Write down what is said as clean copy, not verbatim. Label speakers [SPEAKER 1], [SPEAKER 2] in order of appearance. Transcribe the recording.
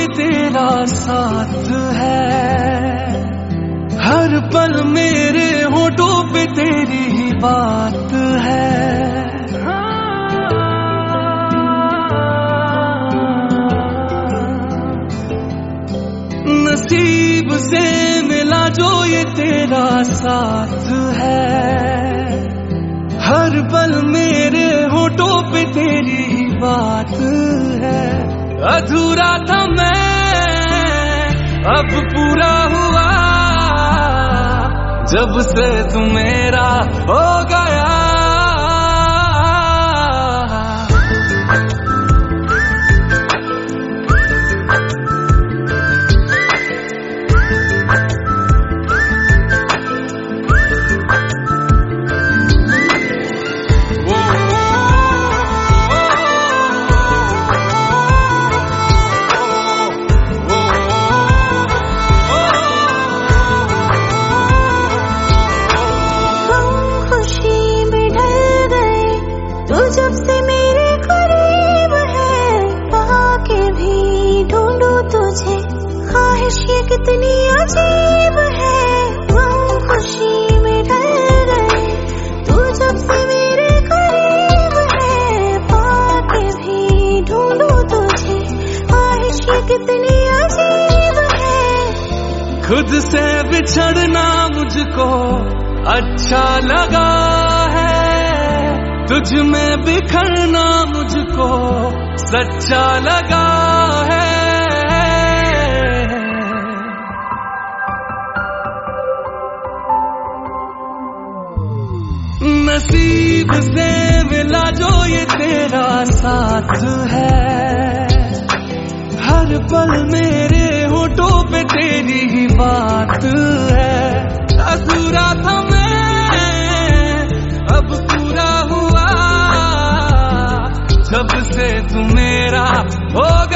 [SPEAKER 1] ये तेरा साथ है, हर पल मेरे होठों पे तेरी ही बात है। नसीब से मिला जो ये तेरा साथ है, हर पल मेरे होठों पे तेरी ही बात है। अधूरा था मैं अब पूरा हुआ, जब से तू मेरा हो गया।
[SPEAKER 2] जब से मेरे करीब है, पाके भी ढूंढूं तुझे, ख्वाहिश ये कितनी अजीब है। हम खुशी में ढल गए, तू जब से मेरे करीब है, पाके भी ढूंढूं तुझे, ख्वाहिश ये कितनी अजीब है।
[SPEAKER 1] खुद से बिछड़ना मुझको अच्छा लगा है, तुझ में बिखरना मुझको सच्चा लगा है। नसीब से मिला जो ये तेरा साथ है, हर पल मेरे होठों पे तेरी ही बात है। अधूरा था मैं अब पूरा हुआ, जब से तू मेरा हो